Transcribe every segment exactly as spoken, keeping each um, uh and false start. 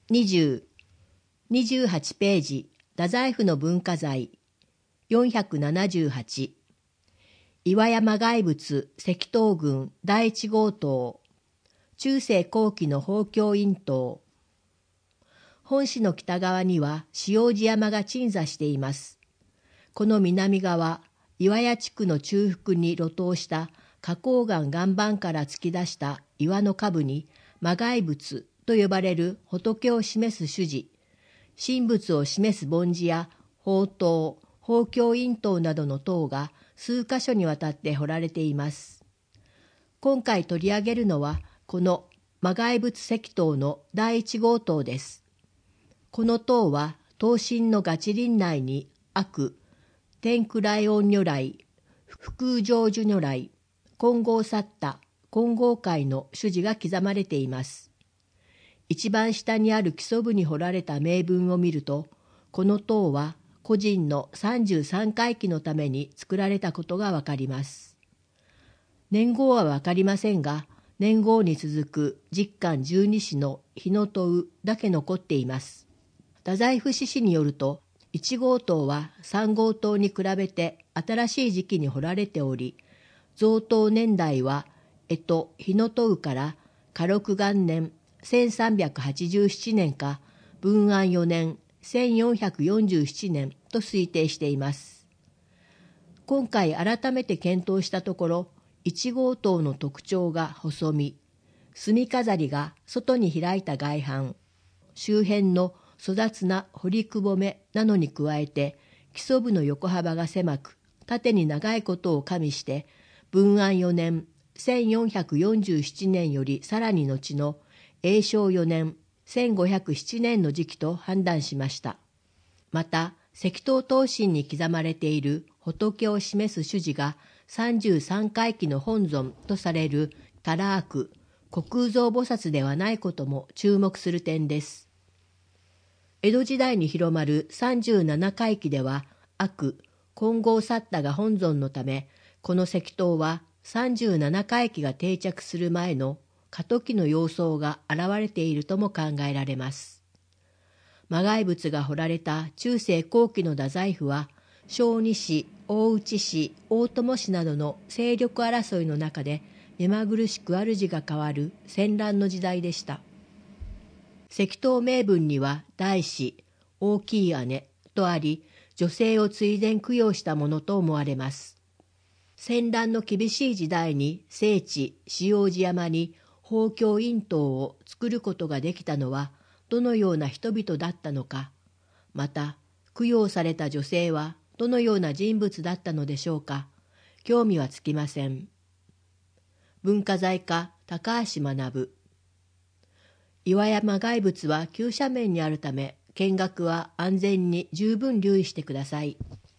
にじゅう、にじゅうはちページ、太宰府の文化財、よんひゃくななじゅうはち、岩山骸仏石頭群第一号棟、中世後期の宝鏡院棟。本市の北側には塩路山が鎮座しています。この南側、岩屋地区の中腹に露頭した花崗岩岩盤から突き出した岩の下部に魔骸仏と呼ばれる仏を示す主事、神仏を示す梵字や宝塔、宝鏡院塔などの塔が数箇所にわたって彫られています。今回取り上げるのはこの魔骸仏石塔の第一号塔です。この塔は塔身のガチ輪内に悪、天九来音如来、福成就如来、金剛サッタ、金剛界の主事が刻まれています。一番下にある基礎部に彫られた銘文を見ると、この塔は個人のさんじゅうさん回忌のために作られたことがわかります。年号はわかりませんが、年号に続く十巻十二支の日の塔だけ残っています。太宰府志士によると、いち号塔はさん号塔に比べて新しい時期に彫られており、造塔年代は干支日の塔から嘉禄元年せんさんびゃくはちじゅうななねんか文安よねんせんよんひゃくよんじゅうななねんと推定しています。今回改めて検討したところ、いち号塔の特徴が細身、墨飾りが外に開いた外板、周辺の粗雑な彫りくぼめなのに加えて、基礎部の横幅が狭く、縦に長いことを加味して、文安よねんせんよんひゃくよんじゅうななねんよりさらに後の永正よねんせんごひゃくななねんの時期と判断しました。また、石塔塔身に刻まれている仏を示す主事がさんじゅうさん回忌の本尊とされるタラーク、虚空蔵菩薩ではないことも注目する点です。江戸時代に広まるさんじゅうなな回忌では、悪、金剛サッタが本尊のため、この石塔はさんじゅうなな回忌が定着する前の過渡期の様相が現れているとも考えられます。魔骸仏が彫られた中世後期の太宰府は、小児市、大内市、大友市などの勢力争いの中で目まぐるしく主が変わる戦乱の時代でした。石塔銘文には大師、大きい姉とあり、女性を追善供養したものと思われます。戦乱の厳しい時代に聖地塩路山に宝鏡院塔を作ることができたのはどのような人々だったのか、また供養された女性はどのような人物だったのでしょうか。興味はつきません。文化財家高橋学。岩山骸仏は急斜面にあるため、見学は安全に十分留意してください。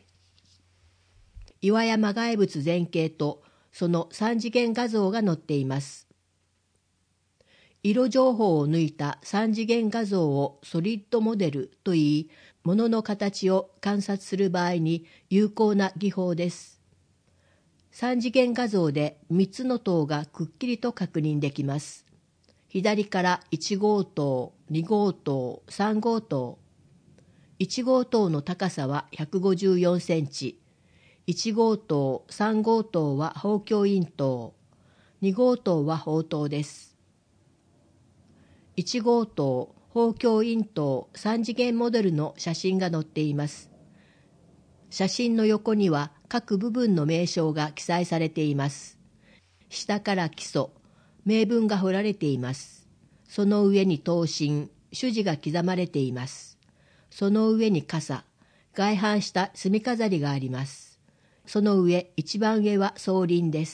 岩山骸仏全景とその三次元画像が載っています。色情報を抜いた三次元画像をソリッドモデルといい、物の形を観察する場合に有効な技法です。三次元画像でみっつの塔がくっきりと確認できます。左からいち号塔、に号塔、さん号塔。いち号塔の高さはひゃくごじゅうよんセンチ。いち号塔、さん号塔は宝鏡院塔。に号塔は宝塔です。いち号塔、宝鏡院塔さん次元モデルの写真が載っています。写真の横には各部分の名称が記載されています。下から基礎、銘文が彫られています。その上に刀身、主事が刻まれています。その上に傘、外反した墨飾りがあります。その上、一番上は双輪です。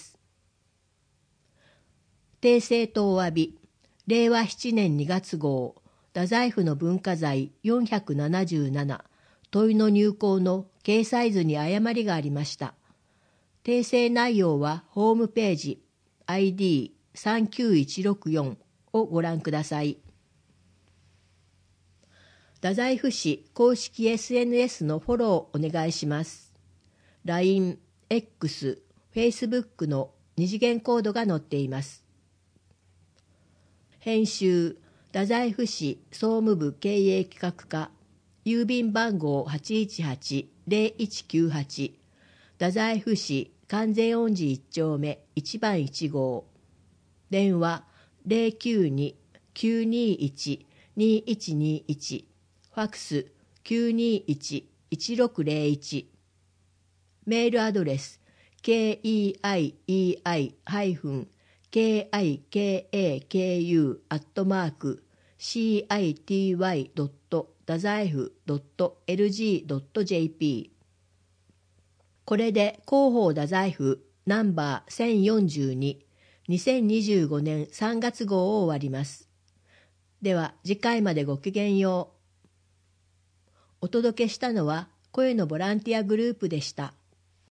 訂正とお詫び、れいわななねんにがつ号、太宰府の文化財よんひゃくななじゅうなな、問いの入稿の掲載図に誤りがありました。訂正内容はホームページ アイディーさんきゅういちろくよん をご覧ください。太宰府市公式 エスエヌエス のフォローお願いします。ライン、X、Facebook の二次元コードが載っています。編集、 太宰府市総務部経営企画課、郵便番号 はちいちはちーぜろいちきゅうはち、太宰府市関税恩寺いち丁目いちばんいち号、電話 ゼロきゅうに きゅうにいち にいちにいち、ファックス きゅうにいち いちろくゼロいち、メールアドレス ケーイーアイイーアイ ケーアイケーエーケーユー アットマーク シーアイティーワイ ドット 太宰府 ドット エルジー ドット ジェーピー。 これで広報太宰府ナンバーせんよんじゅうに、にせんにじゅうごねんさんがつ号を終わります。では次回までごきげんよう。お届けしたのは声のボランティアグループでした。